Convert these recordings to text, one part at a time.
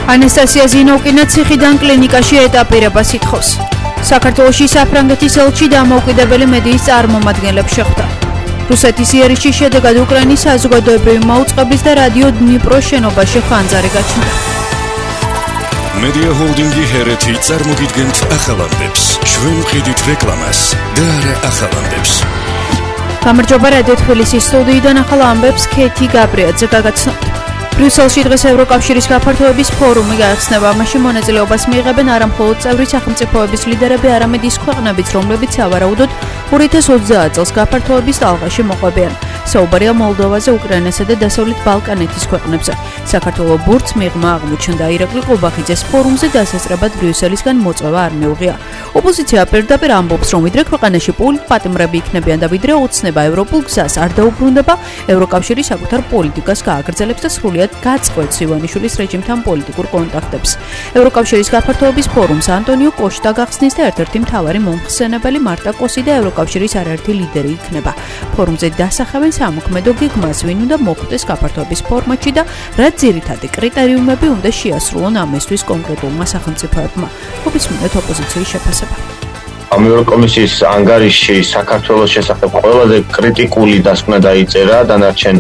ანასტასია ზინოვკინა ციხიდან კლინიკაში ეტაპირებას ითხოვს. საქართველოში საფრანგეთის ელჩი დამოუკიდებელი მედიის წარმომადგენლებს შეხვდა. რუსეთის იერიშის შედეგად უკრაინის საზოგადოებრივი მაუწყებლის და რადიო დნიპროს შენობაში ხანძარი გაჩნდა. მედია ჰოლდინგი ჰერეთი წარმოგიდგენთ ახალამდებს, ჩვენ ვყიდით რეკლამას და არა ახალამდებს. გამარჯობა, რადიო თბილისის სტუდიიდან ახალ ამბებს ქეთი გაბრიაძე გაგაცნობთ. ბრიუსელში დღეს ევროკავშირის გაფართოების ფორუმი გაიხსნება. ამაში მონაწილეობას მიიღებენ არა მხოლოდ წევრი სახელმწიფოების ლიდერები, არამედ ის ქვეყნებიც, რომლებიც სავარაუდოდ 2030 წელს გაფართოების ტალღაში მოყვებიან. საუბარია მოლდოვაზე, უკრაინასა და დასავლეთ ბალკანეთის ქვეყნებზე. საქართველოს ბურთს მიღმა აღმოჩნდა. ირაკლი ყუბახიძეს ფორუმზე დასასწრებად ბრიუსელისგან მოწვევა არ მეუღია. ოპოზიცია პირდაპირ ამბობს, რომ ვიდრე ქვეყანაში პატიმრები იქნებიან და ვიდრე ოცნება ევროპულ გზას არ დაუბრუნდება, ევროკავშირი საკუთარ პოლიტიკას გააგრძელებს და სრულიად გაწყვეტს ივანიშვილის რეჟიმთან პოლიტიკურ კონტაქტებს. ევროკავშირის გაფართოების ფორუმს ანტონიო კოშტა გახსნის და ერთ-ერთი მთავარი მომხსენებელი მარტა კოსი და ევროკავშირის არაერთი ლიდერი იქნება. ფორუმზე დასახავენ სამოქმედო გეგმას, ვინ უნდა მოხვდეს გაფართოების ფორმატში და რა ძირითადი კრიტერიუმები უნდა შეასრულონ ამისთვის კონკრეტულმა სახელმწიფოებმა. მოვისმინოთ ოპოზიციის შეფასება. ევროკომისიის ანგარიშში საქართველოს შესახებ ყველაზე კრიტიკული დასკვნა დაიწერა დანარჩენ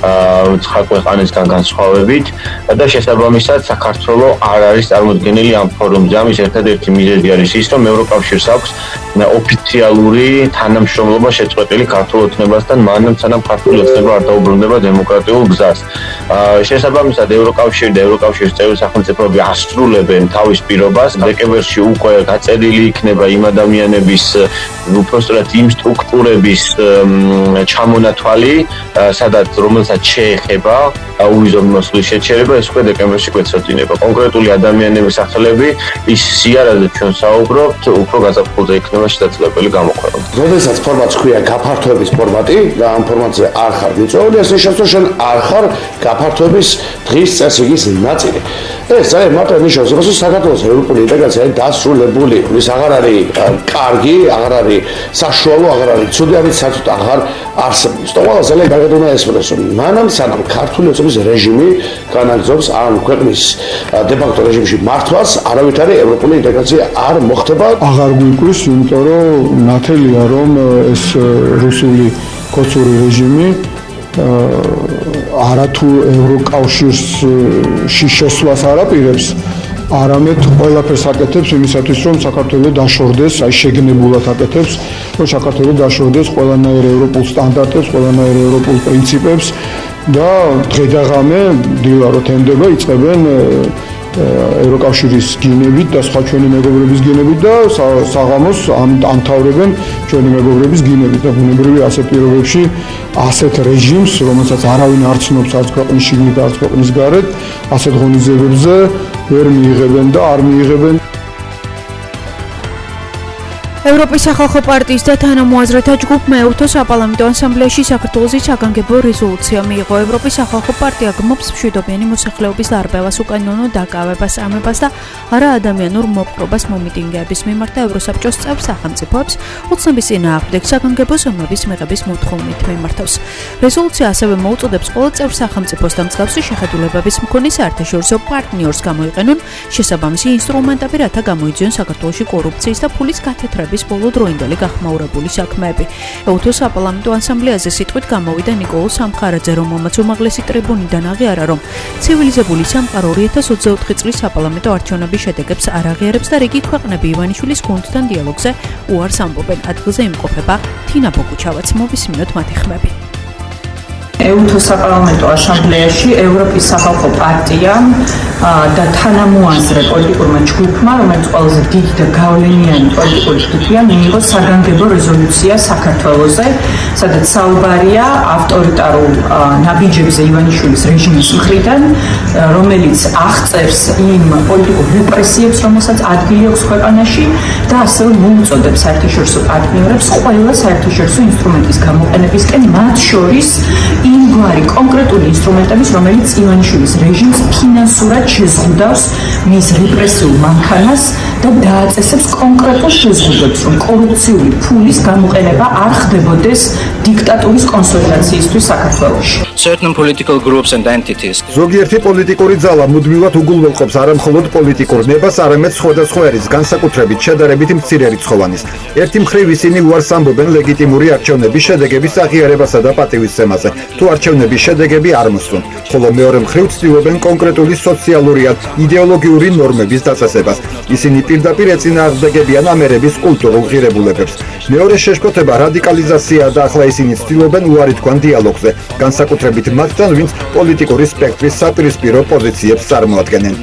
ქვეყანისგან განსხვავებით და შესაბამისად საქართველოს არ არის წარმოდგენილი ამ ფორუმზე. ამის ერთადერთი მიზეზი არის ის, რომ ევროკავშირს აქვს ოფიციალური თანამშრომლობა შეწყვეტილი ქართულ ოცნებასთან, მანამ სანამ ქართული ოცნება არ დაუბრუნდება დემოკრატიულ გზას. შესაბამისად ევროკავშირი და ევროკავშირის წევრი სახელმწიფოები ასრულებენ თავის პირობას. დეკემბერში უკვე გაწერილი იქნება იმ ადამიანების უბრალოდ იმ სტრუქტურების ჩამონათვალი, სადაც რომელსაც შეეხება უვიზო მოსვლის შეჩერება, ეს უკვე დეკემბერში გვეცოდინება. კონკრეტული ადამიანების სახელები ის სიარაზე ჩვენ საუბრობთ, უფრო გაზაფხულზე იქნება შესაძლებელი გამოქვეყნება. როდესაც ფორმატს ქვია გაფართოების ფორმატი და ამ ფორმატზე არ ხარ მიწვეული, ეს ნიშნავს, რომ შენ არ ხარ გაფართოების დღის წესრიგის ნაწილი. ეს ძალიან მარტივად ნიშნავს, რომ საქართველოს ევროპული ინტეგრაცია დასრულებული, ის აღარ არის კარგი, აღარ არის საშუალო, აღარ არის ცუდი, ამით საერთოდ აღარ არსებობს. და ყველა ძალიან კარგად უნდა ესმოდოს, რომ მანამ სანამ ქართული ოცნების რეჟიმი განაგრძობს ამ ქვეყნის დე-ფაქტო რეჟიმში მართვას, არავითარი ევროპული ინტეგრაცია არ მოხდება. აღარ გვიკვრის, იმიტომ რომ ნათელია, რომ ეს რუსული კოცური რეჟიმი არათუ ევროკავშირში შესვლას არ აპირებს, არამედ ყველაფერს აკეთებს იმისათვის, რომ საქართველოს დაშორდეს, აი შეგნებულად აკეთებს, რომ საქართველოს დაშორდეს ყველანაირ ევროპულ სტანდარტებს, ყველანაირ ევროპულ პრინციპებს და დღე-დღე დილა რო თენდება იწყებენ ევროკავშირის გინებით და სხვა ჩვენი მეგობრების გინებით და საღამოს ამთავრებენ ჩვენი მეგობრების გინებით და ბუნებრივი ასეთ პირობებში ასეთ რეჟიმს, რომელსაც არავინ არ ცნობს არც ქვეყნის შიგნით, არც ქვეყნის გარეთ, ასეთ ღონისძიებებზე ვერ მიიღებენ და არ მიიღებენ. ევროპის სახალხო პარტიის და თანამოაზრეთა ჯგუფმა ეუთო საპარლამენტო ასამბლეაში საქართველოს საგანგებო რეზოლუცია მიიღო. ევროპის სახალხო პარტია გმობს მშვიდობიანი მოსახლეობის დარბევას, უკანონო დაკავებას, ამებას და არაადამიანურ მოპყრობას მომიტინგეების მიმართ და ევროსაბჭოს წევრ სახელმწიფოებს ოცნების წინააღმდეგ საგანგებო ზომების მიღების მოთხოვნით მიმართავს. რეზოლუცია ასევე მოუწოდებს ყველა წევრ სახელმწიფოს და მსგავსი შეხედულებების მქონე საერთაშორისო პარტნიორს გამოიყენონ შესაბამისი ინსტრუმენტები, რათა გამოიძიონ საქართველოში კორუფციის და ფულის გათეთრების ბოლოდროინდელი გახმაურებული საქმეები. ეუთო საპარლამენტო ასამბლეაზე სიტყვით გამოვიდა ნიკოლოზ სამხარაძე, რომელმაც უმაღლესი ტრიბუნიდან აღიარა, რომ ცივილიზებული სამყარო 2024 წლის საპარლამენტო არჩევნების შედეგებს არ აღიარებს და რიგი ქვეყნები ივანიშვილის გუნდთან დიალოგზე უარს ამბობენ. ადგილზე იმყოფება თინა ბოგუჩავაც, მოვისმინოთ მათი ხმები. ეუთო საპარლამენტო ასამბლეაში ევროპის სახალხო პარტიამ და თანამოაზრე პოლიტიკურმა ჯგუფმა, რომელიც ყველაზე დიდი და გავლენიანი პოლიტიკური ჯგუფია, მიიღო საგანგებო რეზოლუცია საქართველოზე, სადაც საუბარია ავტორიტარულ ნაბიჯებზე ივანიშვილის რეჟიმის მხრიდან, რომელიც აღწერს იმ პოლიტიკურ რეპრესიებს, რომელსაც ადგილი აქვს ქვეყანაში და ასევე მოუწოდებს საერთაშორისო პარტნიორებს ყველა საერთაშორისო ინსტრუმენტის გამოყენებისკენ, მათ შორის იმგვარი კონკრეტული ინსტრუმენტების, რომელიც ივანიშვილის რეჟიმს ფინანსურად შეზღუდავს მის რეპრესიულ მანქანას და დააწესებს კონკრეტულ შეზღუდვებს, რომ კორუფციული ფულის გამოყენება არ ხდებოდეს დიქტატურის კონსოლიდაციისთვის საქართველოში. certain political groups and entities. ზოგიერთი პოლიტიკური ძალა მუდმივად უგულველყოფს არა მხოლოდ პოლიტიკურ ნებას, არამედ სხვადასხვა ერის განსაკუთრებით შედარებით მცირე რიცხოვანის. ერთი მხრივ ისინი უარს ამბობენ ლეგიტიმური არჩევნების შედეგების აღიარებასა და პატივისცემაზე, თუ არჩევნების შედეგები არ მოსწონთ, ხოლო მეორე მხრივ ცდილობენ კონკრეტული სოციალური ან იდეოლოგიური ნორმების დაწესებას. ისინი პირდაპირ ეწინააღმდეგებიან ამ ერების კულტურულ ღირებულებებს. მეორე შეშფოთება რადიკალიზაციაა და ახლა ისინი ცდილობენ უარი თქვან დიალოგზე, განსაკუთრებით მათთან, ვინც პოლიტიკური სპექტრის საპირისპირო პოზიციებს წარმოადგენენ.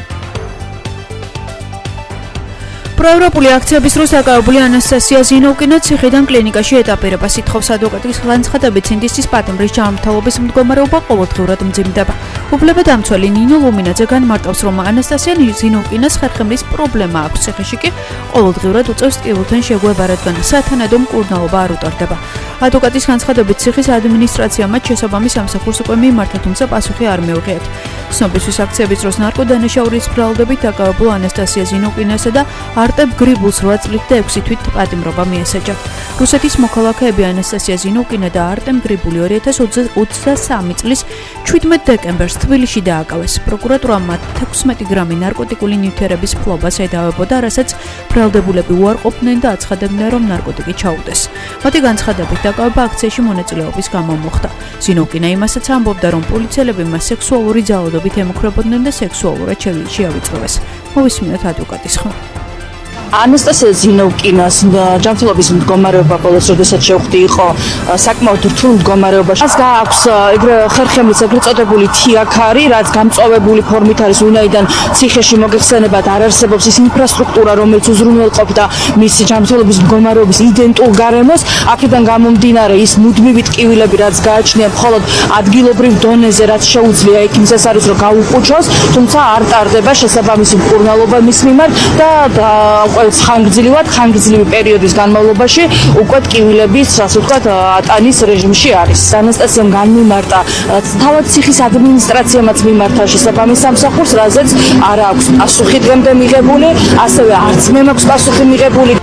პროევროპული აქციების დროს დაკავებული ანასტასია ზინოვკინა ციხიდან კლინიკაში ეტაპირებას ითხოვს. ადვოკატის განცხადებით სინდისის პატიმრის ჯანმრთელობის მდგომარეობა ყოველდღიურად მძიმდება. უფლებადამცველი ნინო ლუმინაძე განმარტავს, რომ ანასტასია ზინოვკინას ხერხემლის პრობლემა აქვს, ციხეში კი ყოველდღიურად უწევს ტკივილთან შეგვება, რადგან სათანადო მკურნალობა არ უტარდება. ადვოკატის განცხადებით ციხის ადმინისტრაცია მათ შესაბამის სამსახურს უკვე მიმართა, თუმცა პასუხი არ მეუღიათ. ცნობისთვის აქციების დროს ნარკოდანაშაურის ბრალდებით დაკავებულ ანასტასია ზინოვკინასა და არტემ გრიბულს 8 წლით და 6 თვით პატიმრობა მიესაჯა. რუსეთის მოქალაქეები ანასტასია ზინოვკინა და არტემ გრიბული 2023 წლის 17 დეკემბერს თბილისში დააკავეს. პროკურატურამ მათ 16 გრამი ნარკოტიკული ნივთიერების ფლობას ედავებოდა, რასაც ბრალდებულები უარყოფდნენ და აცხადებდნენ, რომ ნარკოტიკი ჩაუდეს. მათი განცხადებით დაკავება აქციაში მონაწილეობის გამო მოხდა. ზინოვკინა იმასაც ამბობდა, რომ პოლიციელები მას სექსუალური ძალადობით ემუქრებოდნენ და სექსუალურად შეავიწროვეს. მოვისმინოთ ადვოკატის ხმა. ანასტასია ზინოვკინას ჯანმრთელობის მდგომარეობა ბოლოს როდესაც შევხვდი იყო საკმაოდ რთულ მდგომარეობაში. მას გააქვს ეგრე ხერხემლის ეგრეთ წოდებული თიაქარი, რაც გამწვავებული ფორმით არის, ვინაიდან ციხეში მოგეხსენებათ არ არსებობს ის ინფრასტრუქტურა, რომელიც უზრუნველყოფდა მისი ჯანმრთელობის მდგომარეობის იდენტურ გარემოს. აქედან გამომდინარე ის მუდმივი ტკივილები, რაც გააჩნია მხოლოდ ადგილობრივ დონეზე, რაც შეუძლია იქ ის არის, რომ გაუყუჩოს, თუმცა არ ტარდება შესაბამისი მკურნალობა მის მიმართ და ხანგრძლივი პერიოდის განმავლობაში უკვე ტკივილების, ასე ვთქვათ, ატანის რეჟიმში არის. ანასტასიამ განმიმარტა თავად ციხის ადმინისტრაციამაც მიმართა შესაბამის სამსახურს, რაზეც არ აქვს პასუხი დღემდე მიღებული, ასევე არც მე მაქვს პასუხი მიღებული.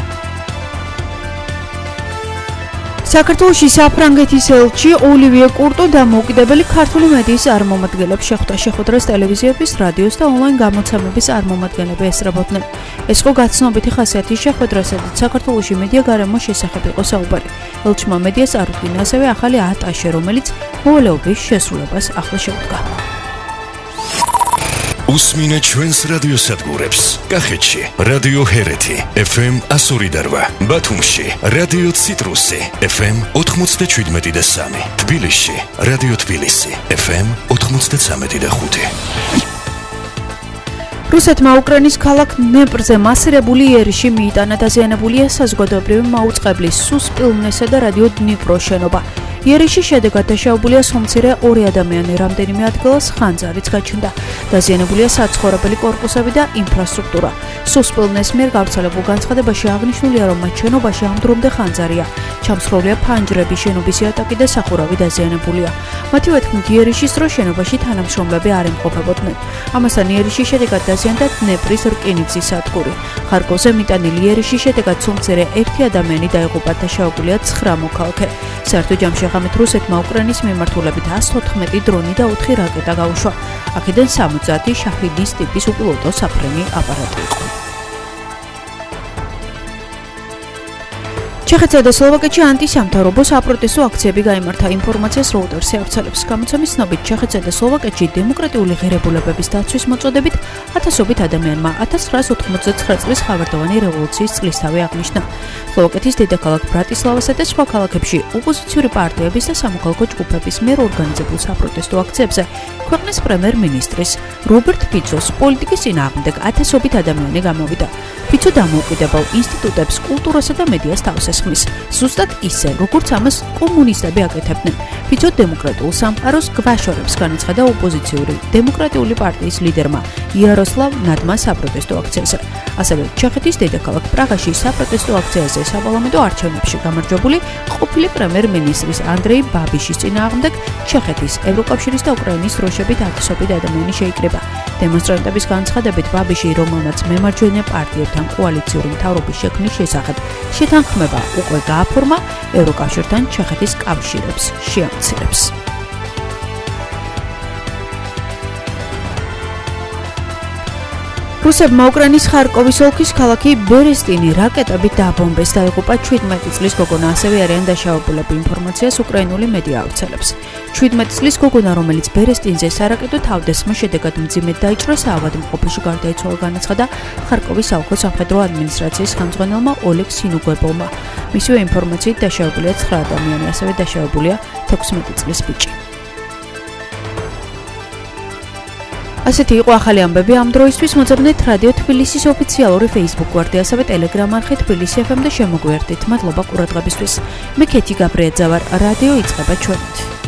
საქართველოში საფრანგეთის ელჩი ოლივიე კურტო დამოუკიდებელი ქართული მედიის წარმომადგენლებს შეხვდა. შეხვედრას ტელევიზიების, რადიოს და ონლაინ გამოცემების წარმომადგენლები ესწრებოდნენ. ეს იყო გაცნობიტი ხასიათის შეხვედრა, სადაც საქართველოში მედია გარემოს შესახებ იყო საუბარი. ელჩმა მედიას წარუდგინა ასევე ახალი ატაშე, რომელიც მოვალეობის შესრულებას ახლა შეუდგა. უსმინე ჩვენს რადიოსადგურებს. კახეთში რადიო ჰერეთი FM 102.8, ბათუმში რადიო ციტრუსი FM 97.3, თბილისში რადიო თბილისი FM 93.5. რუსეთმა უკრაინის ქალაქ დნეპრზე მასირებული იერიში მიიტანა. დაზიანებულია საზოგადოებრივი მაუწყებლის სუსპილნესა და რადიო დნიპროს შენობა. იერიში შედეგად დაშავებულია სომცირე 2 ადამიანი, რამდენიმე ადგილას ხანძარიც გაჩნდა. დაზიანებულია საცხოვრებელი კორპუსები და ინფრასტრუქტურა. სუსპილნეს მიერ გავრცელებულ განცხადებაში აღნიშნულია, რომ მათ შენობაში ამ დრომდე ხანძარია. ჩამსხვრეულია ფანჯრები, შენობის იატაკი და სახურავი დაზიანებულია. მათივე თქმით, იერიშის დროს შენობაში თანამშრომლები არ იმყოფებოდნენ. ამასთან იერიში შედეგად დაზიანდა დნეპრის რკინიგზის სადგური. ხარკოვზე მიტანილი იერიშის შედეგად სომცირე 1 ადამიანი დაიღუპა, დაშავებულია 9 მოქალაქე. საერთო ჯამში ღამით რუსეთმა უკრაინის მიმართულებით 114 დრონი და 4 რაკეტა გაუშვა. აქედან 70 შაჰიდის ტიპის უპილოტო საფრენი აპარატი იყო. ჩეხეთსა და სლოვაკეთში ანტისამთავრობო საპროტესტო აქციები გაიმართა. ინფორმაციას Reuters-ი ავრცელებს. გამოცემის ცნობით, ჩეხეთსა და სლოვაკეთში დემოკრატიული ღირებულებების დაცვის მოწოდებით 1000-ობით ადამიანმა 1989 წლის ხავერდოვანი რევოლუციის წლისთავი აღნიშნა. სლოვაკეთის დედაქალაქ ბრატისლავასა და სხვა ქალაქებში ოპოზიციური პარტიების და სამოქალაქო ჯგუფების მიერ ორგანიზებულ საპროტესტო აქციებზე ქვეყნის პრემიერ-მინისტრის რობერტ ფიცოს პოლიტიკის წინააღმდეგ 1000-ობით ადამიანი გამოვიდა. ფიცო დამოუკიდებელ ინსტიტუტებს, კულტურასა და მედიას თავს ესხმის. ზუსტად ისე, როგორც ამას კომუნისტები აკეთებდნენ. ფიცო დემოკრატიულ სამყაროს გვაშორებს, განაცხადა ოპოზიციური დემოკრატიული პარტიის ლიდერმა იაროსლავ ნადმა საპროტესტო აქციაზე. ასევე ჩეხეთის დედაქალაქ პრაღაში საპროტესტო აქციაზე საპარლამენტო არჩევნებში გამარჯვებული ყოფილი პრემიერ-მინისტრის ანდრეი ბაბიშის წინააღმდეგ ჩეხეთის, ევროკავშირის და უკრაინის დროშებით 1000-ობით ადამიანი შეიკრიბა. დემონსტრანტების განცხადებით, ბაბიში, რომელმაც მემარჯვენე პარტიებთან კოალიციური მთავრობის შექმნის შესახებ შეთანხმება უკვე გააფორმა, ევროკავშირთან ჩეხეთის კავშირებს შეამცირებს. რუსებმა უკრაინის ხარკოვის ოლქის ქალაქი ბერესტინი რაკეტებით დაბომბეს და იღუპა 17 წლის გოგონა, ასევე არიან დაშავებულები. ინფორმაციას უკრაინული მედია ავრცელებს. 17 წლის გოგონა, რომელიც ბერესტინზე სარაკეტო თავდასხმის შედეგად მძიმედ დაიჭრა, საავადმყოფოში გარდაიცვალა, განაცხადა ხარკოვის საოლქო სამხედრო ადმინისტრაციის ხელმძღვანელმა ოლეგ სინუგვებოვმა. მისივე ინფორმაციით დაშავებულია 9 ადამიანი, ასევე დაშავებულია 16 წლის ბიჭი. ასეთი იყო ახალი ამბები ამ დროისთვის. მოძებნეთ რადიო თბილისის ოფიციალური Facebook გვერდი, ასევე Telegram არხი თბილისი FM და შემოგვიერთდით. მადლობა ყურადღებისთვის. მე ქეთი გაბრიაძე ვარ. რადიო იწყება ჩვენით.